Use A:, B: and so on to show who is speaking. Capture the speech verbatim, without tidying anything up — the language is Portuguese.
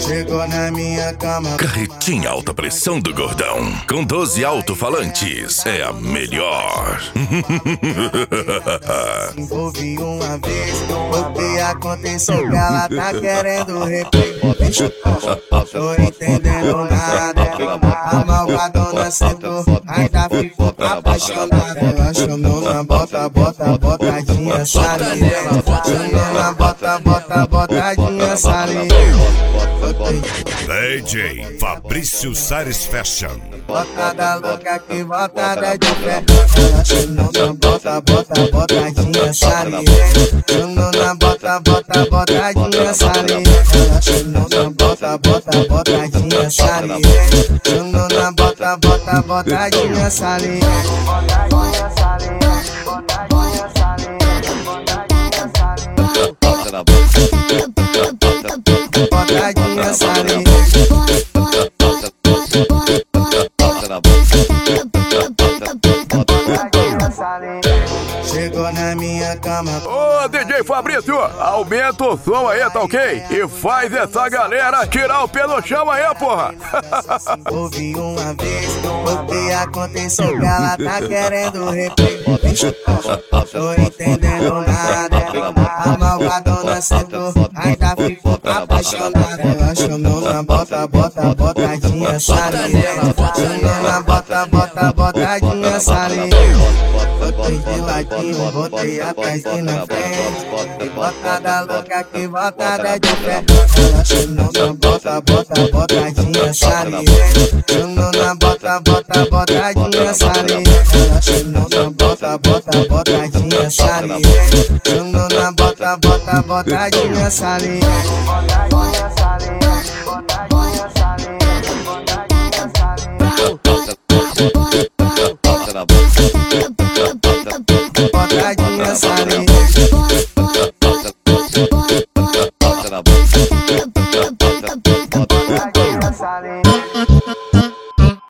A: Chegou na minha cama.
B: Carretinha alta pressão do Gordão, com doze alto-falantes, é a melhor.
A: Envolvi uma vez, o que aconteceu que ela tá querendo repetir. Tô entendendo nada, a malvadona sentou, ainda ficou apaixonada. Ela chamou na bota, bota, botadinha saliente. Chamou na bota, bota, botadinha saliente.
B: D J Fabrício Sares Fashion.
A: Botada louca que botada de pé. Ela chamou na bota, bota, botadinha saliente. Chamou na bota, bota, botadinha saliente. Ela chamou na bota, bota, botadinha saliente. Chamou na bota, bota, botadinha saliente. Botadinha saliente. Botadinha saliente. Botadinha saliente. Chegou na minha cama.
C: Ô D J Fabrício, aumenta o som aí, tá ok? E faz essa galera tirar o pé no chão aí, porra.
A: Ouvi uma vez, o que aconteceu que ela tá querendo repetir. Tô entendendo nada, a malvadona sentou, ainda ficou apaixonada. Ela chamou na bota, bota, botadinha saliente. Chamou na bota, bota, botadinha saliente. Botei de ladinho, botei atrás e na frente. E botada louca que botada de pé. Ela chamou na bota, bota, botadinha saliente. Chamou na bota, bota, botadinha saliente. Ela chamou na bota, bota, botadinha saliente. Chamou na bota, bota, botadinha saliente. Botadinha saliente. Botadinha saliente. Botadinha saliente.